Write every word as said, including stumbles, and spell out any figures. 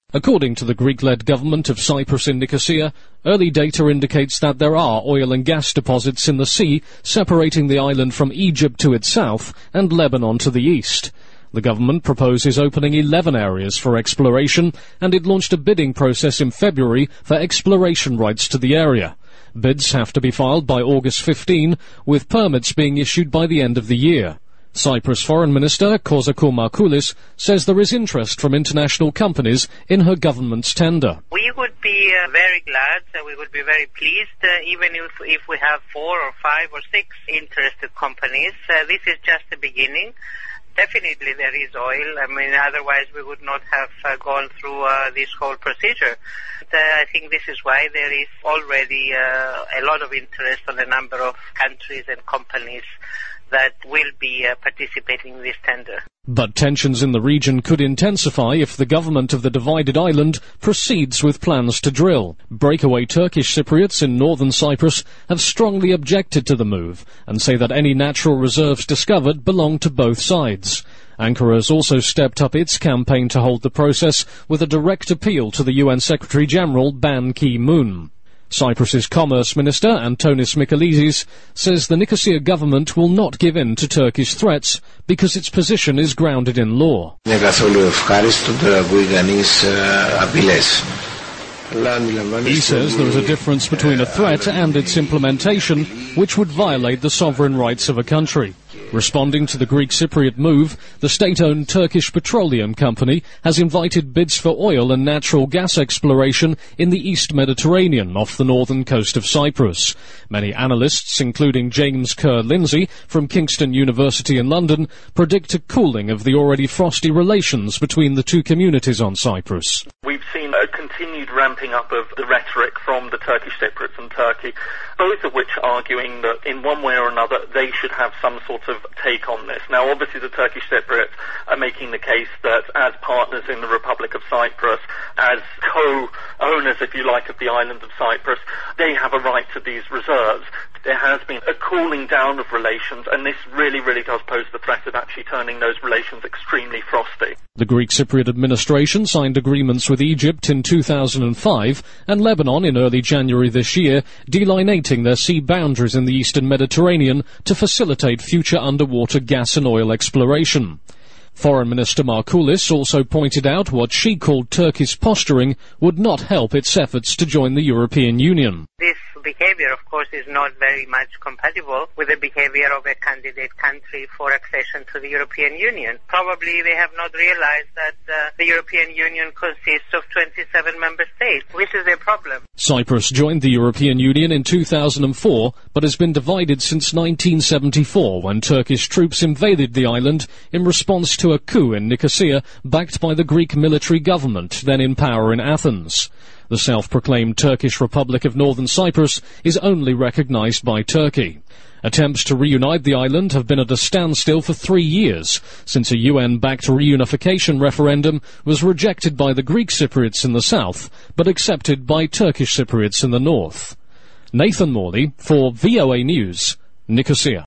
According to the Greek-led government of Cyprus in Nicosia, early data indicates that there are oil and gas deposits in the sea separating the island from Egypt to its south and Lebanon to the east. The government proposes opening eleven areas for exploration, and it launched a bidding process in February for exploration rights to the area. Bids have to be filed by August fifteenth, with permits being issued by the end of the year. Cyprus Foreign Minister Kozako Markoulis says there is interest from international companies in her government's tender. We would be uh, very glad, uh, we would be very pleased, uh, even if, if we have four or five or six interested companies. Uh, this is just the beginning. Definitely there is oil. I mean, otherwise we would not have uh, gone through uh, this whole procedure. But, uh, I think this is why there is already uh, a lot of interest on a number of countries and companies that will be uh, participating in this tender. But tensions in the region could intensify if the government of the divided island proceeds with plans to drill. Breakaway Turkish Cypriots in northern Cyprus have strongly objected to the move and say that any natural reserves discovered belong to both sides. Ankara has also stepped up its campaign to hold the process with a direct appeal to the U N Secretary-General Ban Ki-moon. Cyprus's Commerce Minister, Antonis Michailidis, says the Nicosia government will not give in to Turkish threats because its position is grounded in law. He says there is a difference between a threat and its implementation, which would violate the sovereign rights of a country. Responding to the Greek Cypriot move, the state-owned Turkish Petroleum Company has invited bids for oil and natural gas exploration in the East Mediterranean off the northern coast of Cyprus. Many analysts, including James Kerr Lindsay from Kingston University in London, predict a cooling of the already frosty relations between the two communities on Cyprus. We've seen a continued ramping up of the rhetoric from the Turkish Cypriots and Turkey, both of which arguing that in one way or another they should have some sort of take on this. Now, obviously the Turkish Cypriots are making the case that as partners in the Republic of Cyprus, as co-owners, if you like, of the island of Cyprus, they have a right to these reserves. There has been a cooling down of relations, and this really, really does pose the threat of actually turning those relations extremely frosty. The Greek Cypriot administration signed agreements with Egypt in two thousand five and Lebanon in early January this year, delineating their sea boundaries in the eastern Mediterranean to facilitate future underwater gas and oil exploration. Foreign Minister Markoulis also pointed out what she called Turkey's posturing would not help its efforts to join the European Union. This behavior, of course, is not very much compatible with the behavior of a candidate country for accession to the European Union. Probably they have not realized that uh, the European Union consists of twenty-seven member states. This is their problem. Cyprus joined the European Union in two thousand four, but has been divided since nineteen seventy-four, when Turkish troops invaded the island in response to a coup in Nicosia backed by the Greek military government, then in power in Athens. The self-proclaimed Turkish Republic of Northern Cyprus is only recognized by Turkey. Attempts to reunite the island have been at a standstill for three years, since a U N-backed reunification referendum was rejected by the Greek Cypriots in the south, but accepted by Turkish Cypriots in the north. Nathan Morley for V O A News, Nicosia.